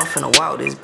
finna walk this.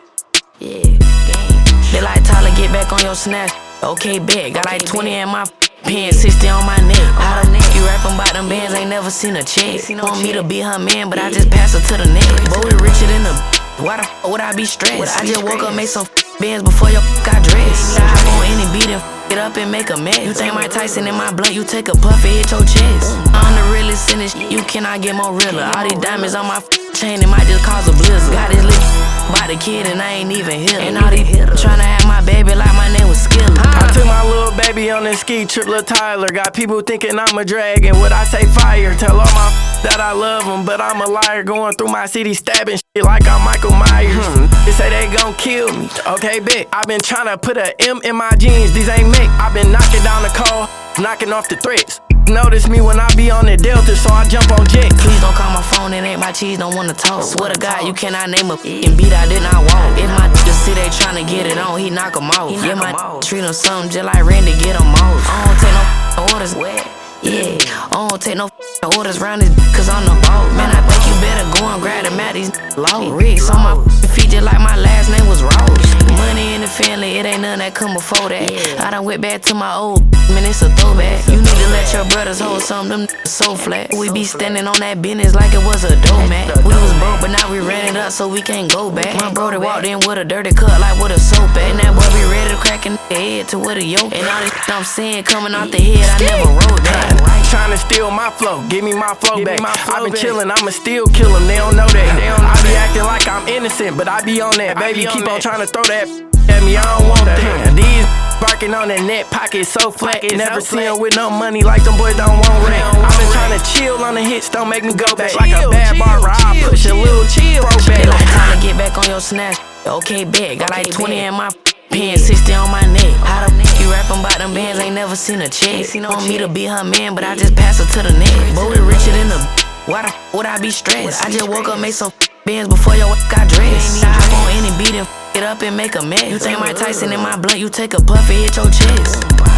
Yeah, gang. They like Tyler, get back on your snatch. Okay, bet. Got like 20 in my pen, 60 on my neck. You rapping about them bands, ain't never seen a check. Want me to be her man, but I just pass her to the neck. But we richer than the. Why the f would I be stressed? I just woke up, make some bands before your got dressed. Hop on any beat and it up and make a mess. You think Mike Tyson in my blunt, you take a puff and hit your chest. I'm the realest in this shit, you cannot get more realer. All these diamonds on my chain, it might just cause a blizzard. Got this little by the kid and I ain't even hit. And all these tryna have my baby like my name was Skiller. I took my little baby on this ski trip, Lil Tyler. Got people thinking I'm a dragon. What I say fire? Tell all my that I love them, but I'm a liar. Going through my city stabbing shit like I'm Michael Myers. They say they gon' kill me. Okay, bet. I been tryna put a M in my jeans. These ain't make. I been knocking down the call, knocking off the threats. Notice me when I be on the Delta, so I jump on jet. Please don't call my phone, it ain't my cheese, don't wanna talk. Swear to God, you cannot name a f***ing beat I did not walk. If my see they tryna get it on, he knock 'em off. Yeah, my treat him something just like Randy, get 'em off. I don't take no orders, yeah. I don't take no orders round this cause I'm the boss. Man, I think you better go and grab them out these low. Ricks on my feet just like my last name was Rose. Money in the family, it ain't nothing that come before that. I done went back to my old, man, it's a throwback. You need to let your brothers hold some, them so flat. We be standing on that business like it was a doormat. We was broke, but now we ran it up so we can't go back. My brother walked in with a dirty cut like with a soap at. And that boy be ready to crack in the head to with a yoke. And all this I'm saying coming out the head, I never wrote that. Tryna steal my flow, give me my flow back. I been chillin', I'ma still kill 'em, they don't know that. I be acting like I'm innocent, but I be on that. Baby, keep on tryna throw that at me, I don't want that. These barking on their net pocket so flat. Never see 'em with no money like them boys don't want rent. I been tryna chill on the hits, don't make me go back. Like a bad barber, I push a little chill. They like time to get back on your snatch. Okay, bet. Got like 20 in my pen, 60 on my neck. How the f you rapping about them bands, ain't never seen a check. Want me to be her man, but I just pass her to the neck. But we richer than the. Why the f would I be stressed? I just woke up, make some bands before your got dressed. Hop on any beat and it up and make a mess. You think Mike Tyson in my blunt, you take a puff and hit your chest.